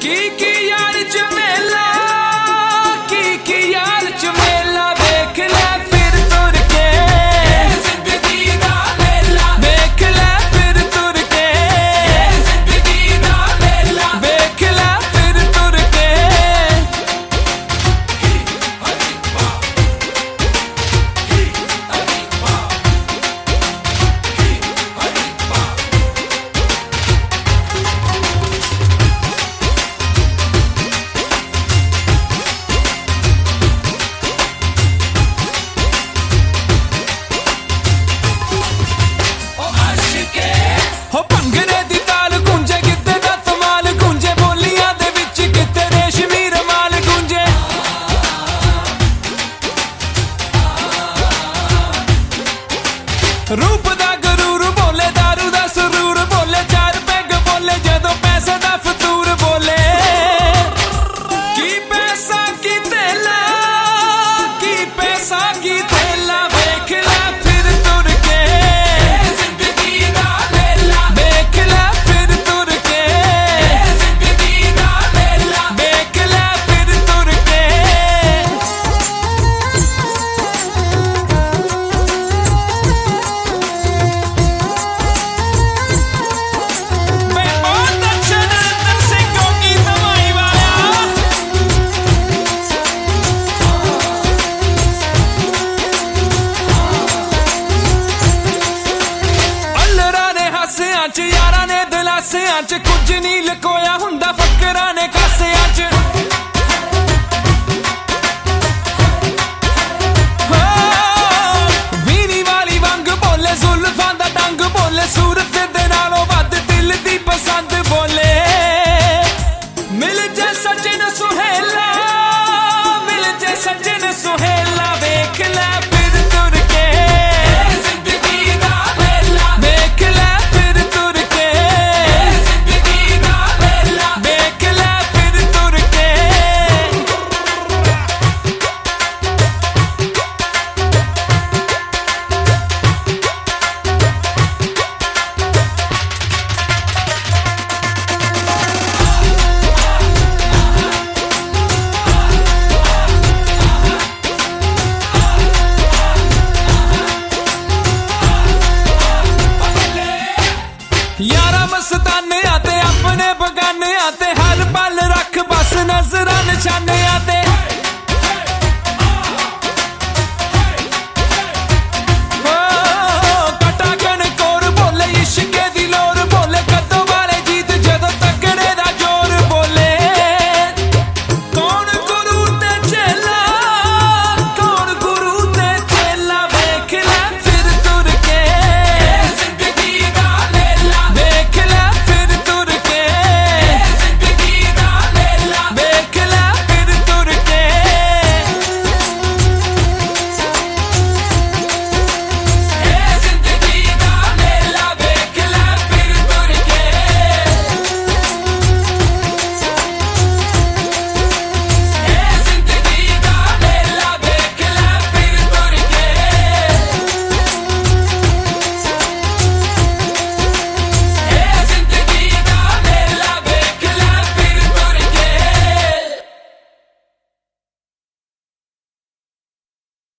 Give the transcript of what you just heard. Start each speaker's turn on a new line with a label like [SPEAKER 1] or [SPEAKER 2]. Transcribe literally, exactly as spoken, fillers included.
[SPEAKER 1] की की यार चमेला की की यार चमेला देख ले फिर तुर के जिंदगी दा मेला देख ले फिर तुर के जिंदगी दा मेला देख ले फिर तुर के रूप दा गरूर बोले दारू दा सुरूर बोले चार पैग बोले जदों पैसे दा फतूर बोले की पैसा की तेला की पैसा की तेला देख ले फिर तुर के जिंदगी दा मेला देख ले फिर तुर के जिंदगी दा मेला देख ले फिर तुर के च यारा ने दिलासियां च कुछ नहीं लकोया हुंदा फकरा ने कासियां च वीनी वाली वंग बोले जुल्फां दा डंग बोले सूरत दे नालों वध दिल दी पसंद बोले मिल जा सजन सुहेला मिल जा सजन सुहेला वेख ले